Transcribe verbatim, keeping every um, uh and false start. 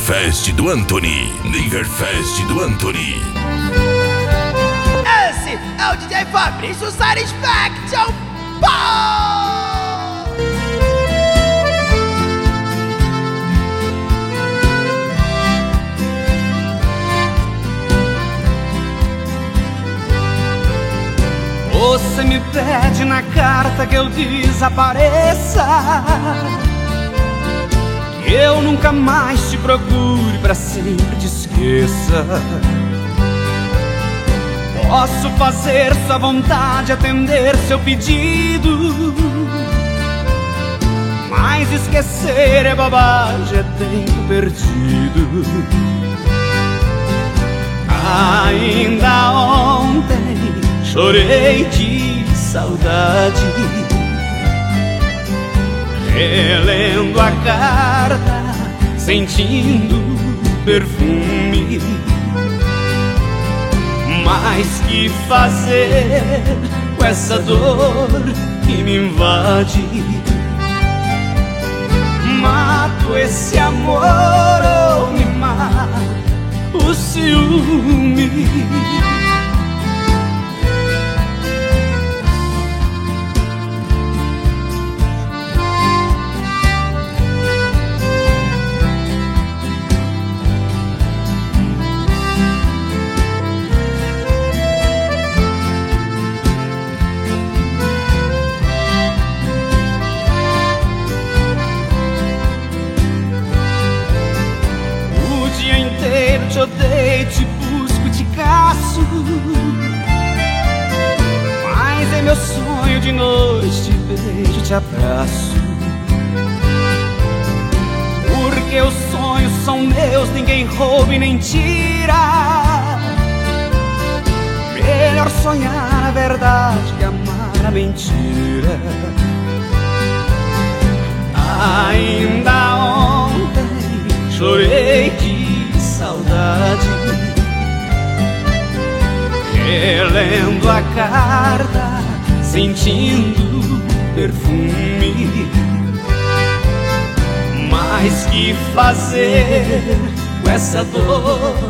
Fest do Anthony. Nigger Fest do Anthony. Esse é o D J Fabrício Satisfaction. Você me pede na carta que eu desapareça, que eu nunca mais te procure, pra sempre te esqueça. Posso fazer sua vontade, atender seu pedido, mas esquecer é bobagem, é tempo perdido. Ainda ontem chorei de saudade, relendo a carta, sentindo perfume. Mas que fazer com essa dor que me invade? Mato esse amor ou me mata o ciúme? Te odeio, te busco, te caço, mas é meu sonho de noite, te beijo, te abraço. Porque os sonhos são meus, ninguém rouba e nem tira. Melhor sonhar a verdade que amar a mentira. Ainda ontem chorei de saudade, relendo a carta, sentindo perfume. Mas que fazer com essa dor